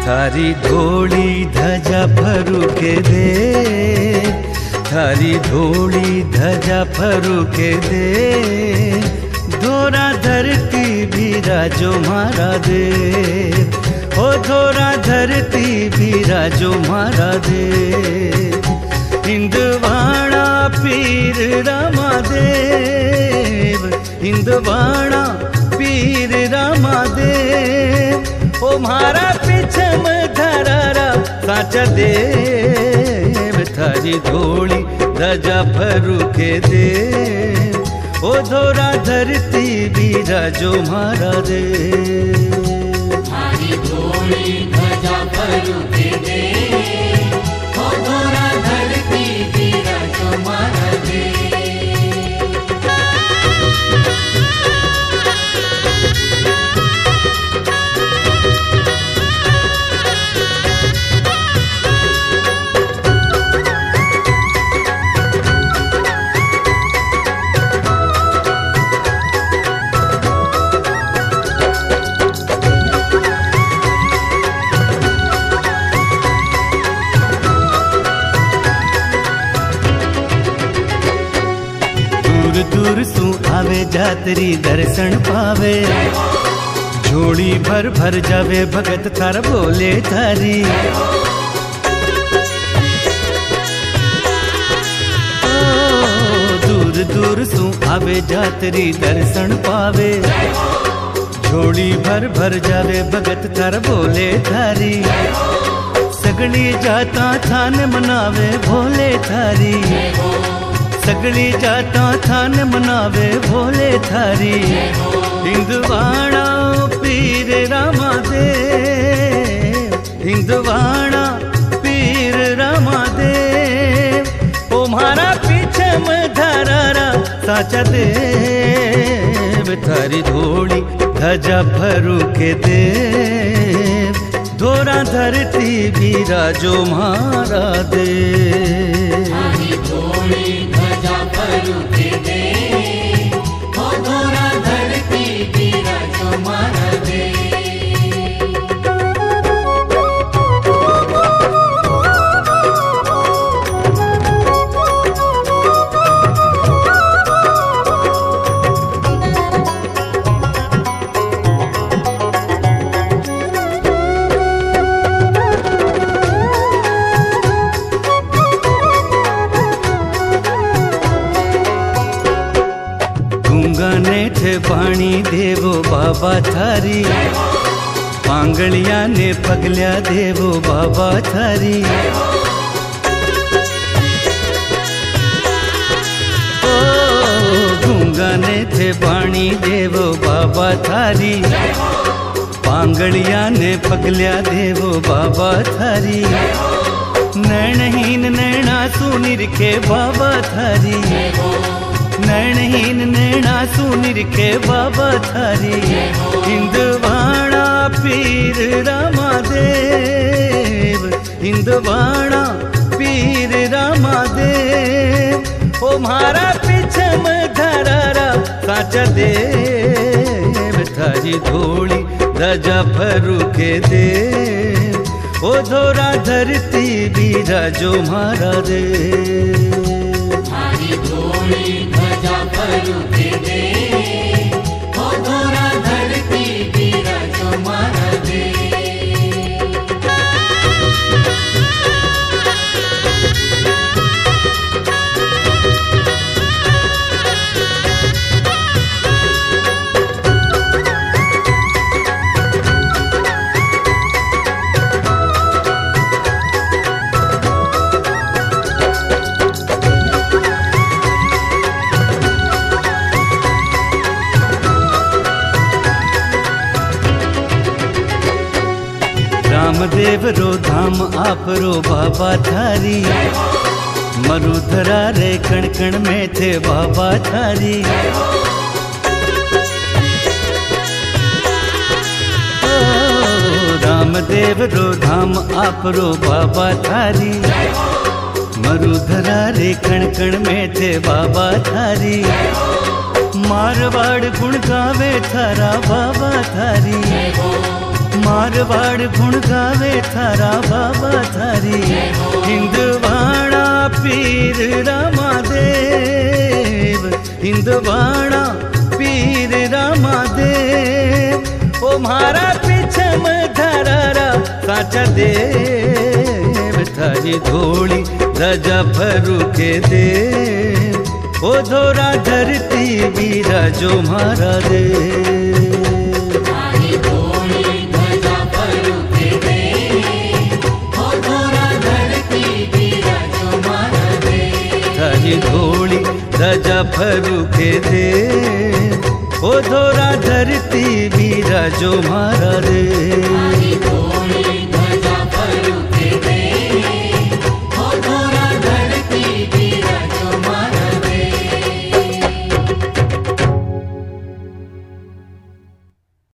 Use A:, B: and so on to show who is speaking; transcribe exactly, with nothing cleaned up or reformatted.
A: थारी धोली धजा फरू के दे, थारी धोली धजा फरू के दे, धोरा धरती भी राजो मारा दे, ओ धोरा धरती भी राजो मारा दे। हिंदवाणा पीर रामादेव, हिंदवाणा पीर रामादेव, ओ मारा पिछम धरारा साचा देव। थारी धोली धजा फरू के दे, ओ धोरा धरती भी राजो मारा दे।
B: थारी धोली धजा फरू के दे, ओ धोरा धरती भी राजो मारा दे।
A: दूर सू आवे जातरी दर्शन पावे, झोली भर भर जावे भगत थार बोले थारी। ओ दूर दूर सू आवे जातरी दर्शन पावे, झोली भर भर जावे भगत थार बोले थारी। सगली जाता थान मनावे भोले थारी, सगली जाता थान मनावे भोले थारी। हिंदवाणा पीर रामादेव, हिंदवाणा पीर रामादेव, ओ मारा पिछम धरारा साचा देव। थारी धोली धजा फरू के देव, धोरा धरती भी राजो मारा दे।
B: थारी धोली धजा फरू के दे, ओ धोरा धरती भी राजो मारा दे।
A: गंगाने थे पानी देवो बाबा थारी, पांगलिया ने पगल्या देवो बाबा थारी। ओ गंगाने थे पानी देवो बाबा थारी, पांगलिया ने पगल्या देवो बाबा थारी। नैनहीन नैना सुनिर के बाबा थारी, नैनहीन नैना सुनिर के बाबा थारी। हिंदवाणा पीर रामादेव, हिंदवाणा पीर रामादेव, ओ मारा पिछम धरारा साचा देव। थारी धोली धजा फरू के दे, ओ धोरा धरती भी राजो मारा दे।
B: थारी धोली धजा फरू के दे, ओ धोरा धरती भी राजो मारा दे।
A: रामदेव रो धाम आपरो बाबा थारी, मरुधरा रे कण कण में थे बाबा थारी। ओ रामदेव रो धाम आपरो बाबा थारी, मरुधरा रे कण कण में थे बाबा थारी। मारवाड़ गुण गावे थारा बाबा थारी, मारवाड़ गुण गावे थारा बाबा थारी हिंदवाड़ा पीर रामादेव हिंदवाड़ा पीर रामादेव ओ मारा पीछम धरारा साचा देव थारी धोली रजा फरू के देव ओ धोरा धरती वीरा जो मारा देव
B: तारी धोली ध्वजा फरू के दे ओ धोरा धरती वीरा जो मारा दे
A: थारी धोली रजा फरू के दे ओ धोरा धरती वीरा जो मारा दे।